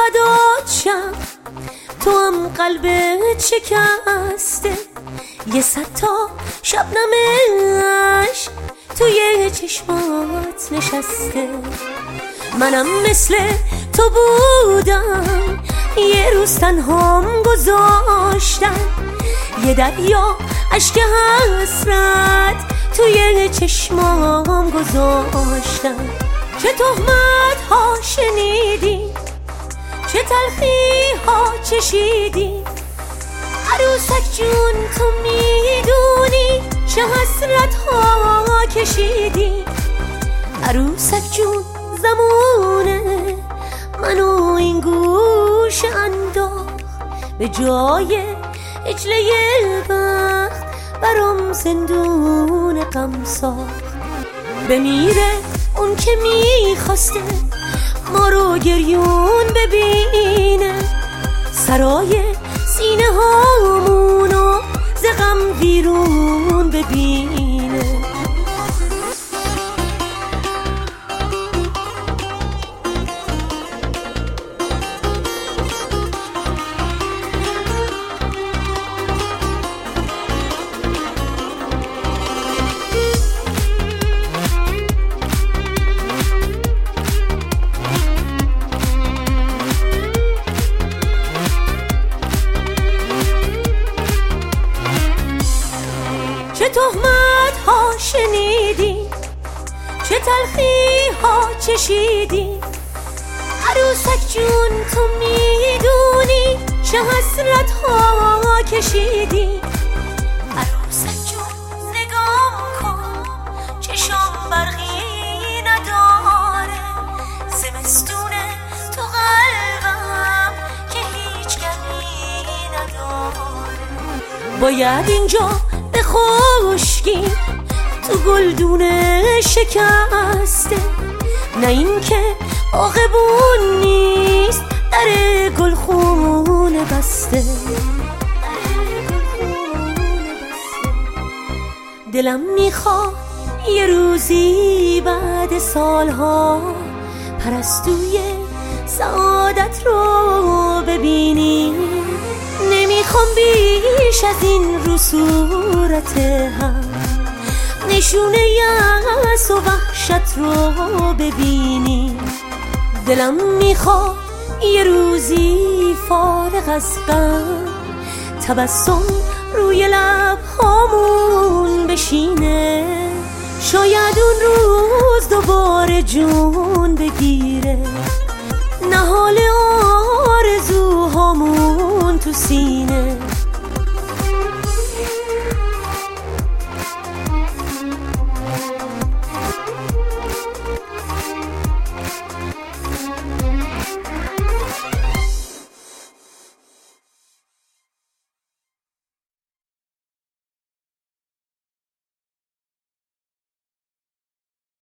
فدات شم، تو هم قلبت شکسته، یه 100 تا شبنمش توی چشمات نشسته. منم مثل تو بودم، یه روز تنهام گذاشتم، یه دریا اشک حسرت توی چشمام گذاشتم. چه تهمت ها شنیدی، چه تلخی ها چشیدی، عروسک جون تو میدونی چه حسرت ها کشیدی. عروسک جون زمونه منو این گوش انداخت، به جای اجله وقت برام زندون غم ساخت. بمیره اون که میخواسته ما رو گریون ببینه، سرای سینه هامونو ز غم بیرون ببینه. چه تهمت ها شنیدی، چه تلخی ها چشیدی، عروسک جون تو میدونی چه حسرت ها کشیدی. عروسک جون نگاه کن چشام برقی نداره، زمستونه تو قلبم که هیچ گرمی نداره. باید اینجا به خشکی تو گلدونه شکسته، نه این که باغبون نیست در گلخونه بسته. دلم میخواد یه روزی بعد سالها پرستوی سعادت رو ببینی. نمیخوام بیش از این رو صورت هم نشونه یأس و وحشت رو ببینی. دلم میخواد یه روزی فارغ از غم تبسم روی لبهامون بشینه، شاید اون روز دوباره جون بگیره، نهال آرزوهامون تو سینه.